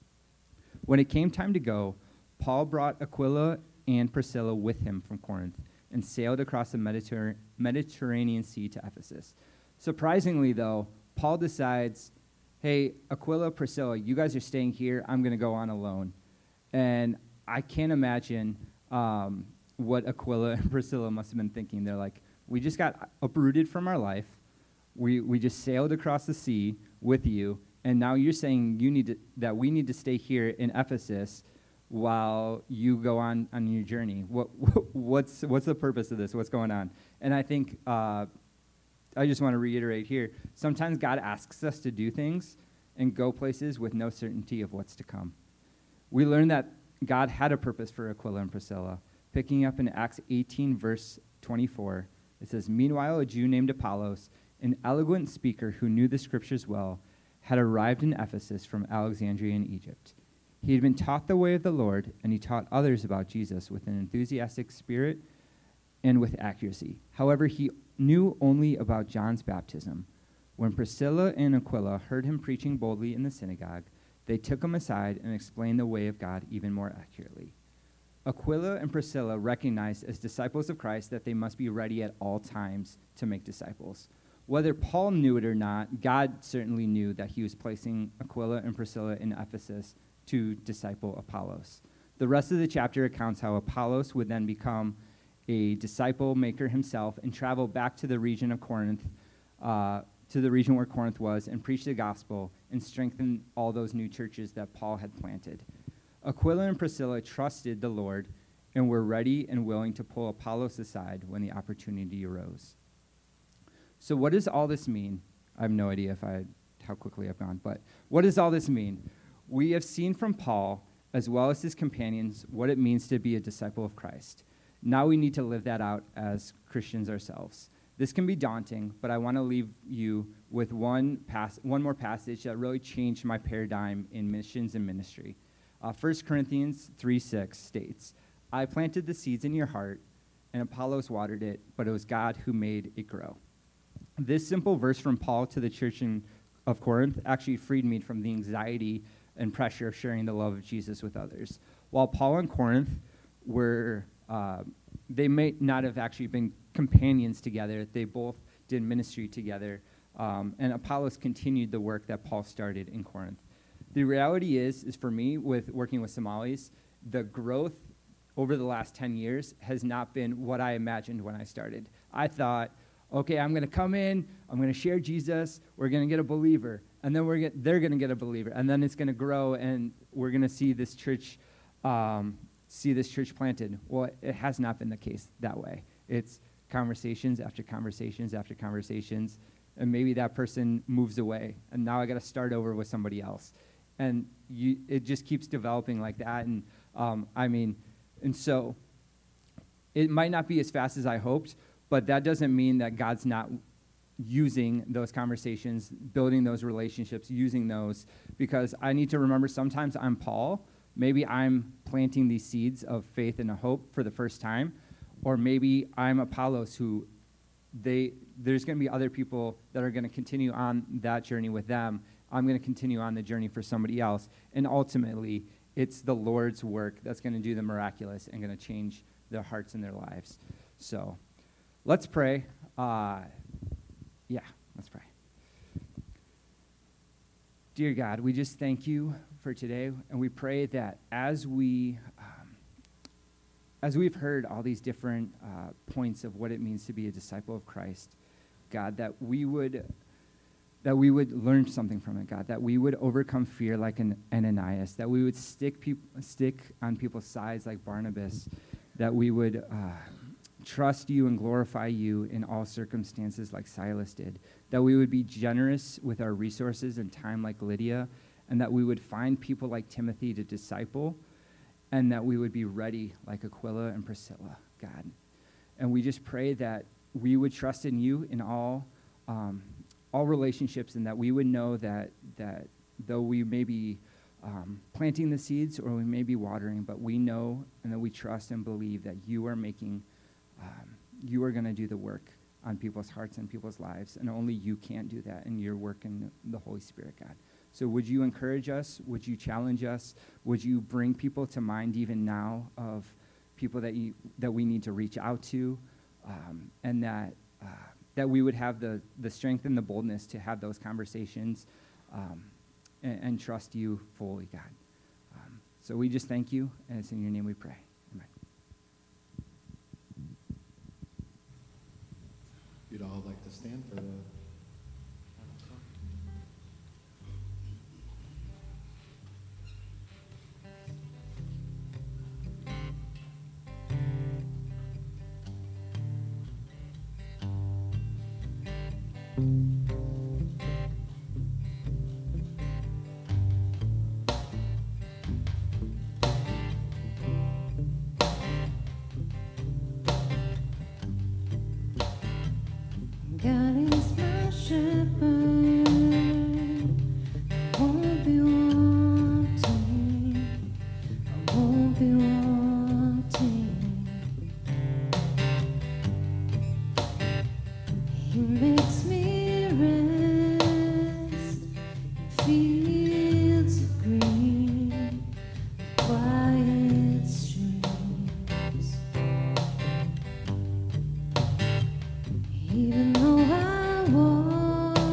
When it came time to go, Paul brought Aquila and Priscilla with him from Corinth and sailed across the Mediter- Mediterranean Sea to Ephesus. Surprisingly, though, Paul decides, hey, Aquila, Priscilla, you guys are staying here. I'm going to go on alone. And I can't imagine um, what Aquila and Priscilla must have been thinking. They're like, we just got uprooted from our life. We we just sailed across the sea with you, and now you're saying you need to, that we need to stay here in Ephesus while you go on, on your journey. What what's what's the purpose of this? What's going on? And I think uh, I just want to reiterate here, sometimes God asks us to do things and go places with no certainty of what's to come. We learn that God had a purpose for Aquila and Priscilla. Picking up in Acts eighteen, verse twenty-four, it says, "Meanwhile, a Jew named Apollos, an eloquent speaker who knew the scriptures well, had arrived in Ephesus from Alexandria in Egypt. He had been taught the way of the Lord, and he taught others about Jesus with an enthusiastic spirit and with accuracy. However, he knew only about John's baptism. When Priscilla and Aquila heard him preaching boldly in the synagogue, they took him aside and explained the way of God even more accurately." Aquila and Priscilla recognized as disciples of Christ that they must be ready at all times to make disciples. Whether Paul knew it or not, God certainly knew that he was placing Aquila and Priscilla in Ephesus to disciple Apollos. The rest of the chapter accounts how Apollos would then become a disciple maker himself and travel back to the region of Corinth, uh, to the region where Corinth was, and preach the gospel and strengthen all those new churches that Paul had planted. Aquila and Priscilla trusted the Lord and were ready and willing to pull Apollos aside when the opportunity arose. So what does all this mean? I have no idea if I how quickly I've gone, but what does all this mean? We have seen from Paul, as well as his companions, what it means to be a disciple of Christ. Now we need to live that out as Christians ourselves. This can be daunting, but I want to leave you with one pass, one more passage that really changed my paradigm in missions and ministry. Uh, First Corinthians three six states, "I planted the seeds in your heart, and Apollos watered it, but it was God who made it grow." This simple verse from Paul to the church in, of Corinth actually freed me from the anxiety and pressure of sharing the love of Jesus with others. While Paul and Corinth were, uh, they may not have actually been companions together, they both did ministry together, um, and Apollos continued the work that Paul started in Corinth. The reality is, is for me, with working with Somalis, the growth over the last ten years has not been what I imagined when I started. I thought, okay, I'm going to come in, I'm going to share Jesus, we're going to get a believer, and then we're get, they're going to get a believer, and then it's going to grow, and we're going to see this church, um, see this church planted. Well, it has not been the case that way. It's conversations after conversations after conversations, and maybe that person moves away, and now I got to start over with somebody else, and you, it just keeps developing like that. And um, I mean, and so it might not be as fast as I hoped, but that doesn't mean that God's not using those conversations, building those relationships, using those, because I need to remember sometimes I'm Paul. Maybe I'm planting these seeds of faith and a hope for the first time, or maybe I'm Apollos, who they there's going to be other people that are going to continue on that journey with them. I'm going to continue on the journey for somebody else, and ultimately, it's the Lord's work that's going to do the miraculous and going to change their hearts and their lives. So let's pray. Uh, yeah, let's pray. Dear God, we just thank you for today, and we pray that as we, um, as we've heard all these different uh, points of what it means to be a disciple of Christ, God, that we would that we would learn something from it, God, that we would overcome fear like an Ananias, that we would stick peop- stick on people's sides like Barnabas, that we would uh, trust you and glorify you in all circumstances like Silas did, that we would be generous with our resources and time like Lydia, and that we would find people like Timothy to disciple, and that we would be ready like Aquila and Priscilla, God. And we just pray that we would trust in you in all um, all relationships, and that we would know that that though we may be um, planting the seeds or we may be watering, but we know and that we trust and believe that you are making, um, you are going to do the work on people's hearts and people's lives, and only you can't do that, and your work in the Holy Spirit, God. So would you encourage us? Would you challenge us? Would you bring people to mind even now of people that you that we need to reach out to, um, and that uh, that we would have the, the strength and the boldness to have those conversations um, and, and trust you fully, God. Um, so we just thank you, and it's in your name we pray. Amen. You'd all like to stand for the... God is my shepherd, I won't be wanting, I won't be wanting. He makes me rest in fields of green, quiet streams. Even though I walk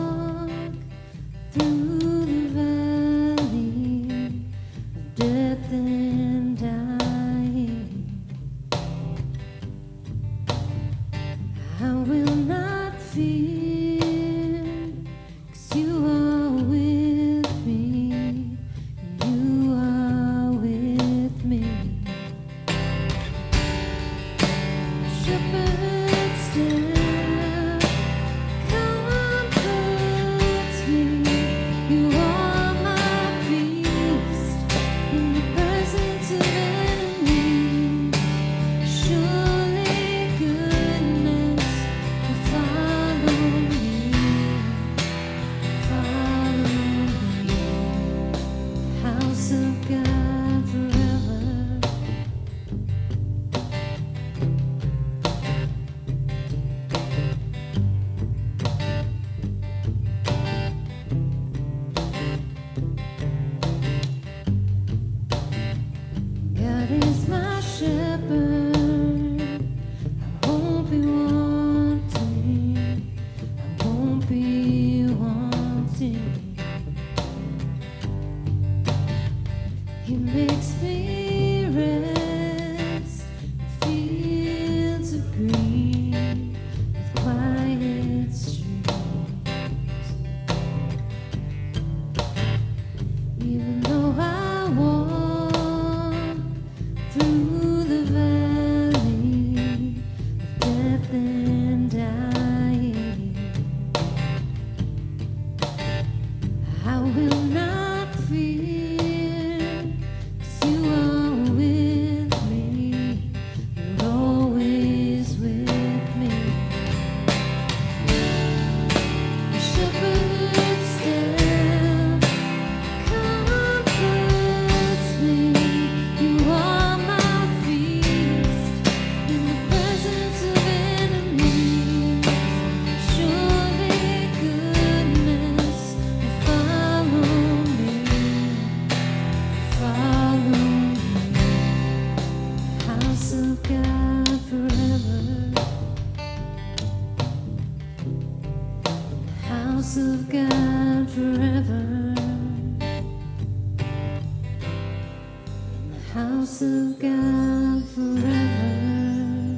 house of God forever. In the house of God forever.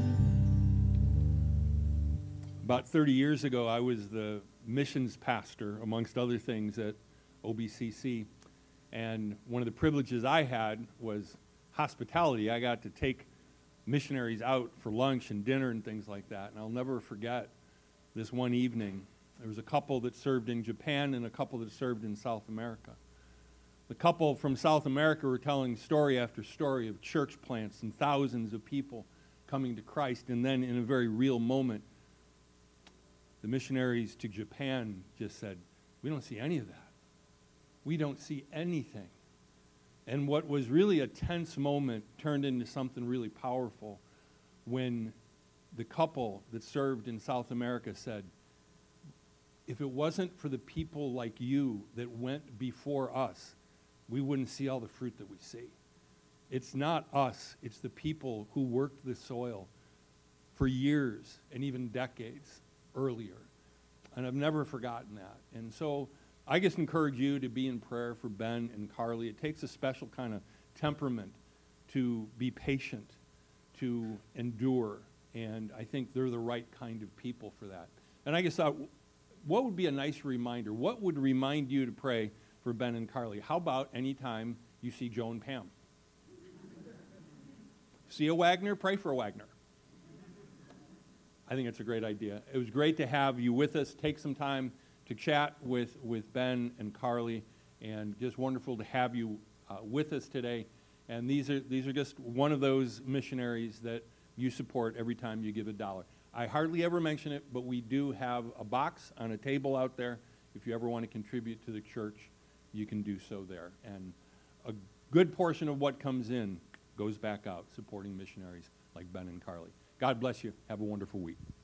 About thirty years ago, I was the missions pastor, amongst other things, at O B C C. And one of the privileges I had was hospitality. I got to take missionaries out for lunch and dinner and things like that. And I'll never forget this one evening. There was a couple that served in Japan and a couple that served in South America. The couple from South America were telling story after story of church plants and thousands of people coming to Christ. And then in a very real moment, the missionaries to Japan just said, we don't see any of that. We don't see anything. And what was really a tense moment turned into something really powerful when the couple that served in South America said, if it wasn't for the people like you that went before us, we wouldn't see all the fruit that we see. It's not us, it's the people who worked the soil for years and even decades earlier. And I've never forgotten that. And so I just encourage you to be in prayer for Ben and Carly. It takes a special kind of temperament to be patient, to endure, and I think they're the right kind of people for that. And I just thought, what would be a nice reminder? What would remind you to pray for Ben and Carly? How about anytime you see Joe and Pam? See a Wagner? Pray for a Wagner. I think it's a great idea. It was great to have you with us. Take some time to chat with, with Ben and Carly, and just wonderful to have you uh, with us today. And these are these are just one of those missionaries that you support every time you give a dollar. I hardly ever mention it, but we do have a box on a table out there. If you ever want to contribute to the church, you can do so there. And a good portion of what comes in goes back out, supporting missionaries like Ben and Carly. God bless you. Have a wonderful week.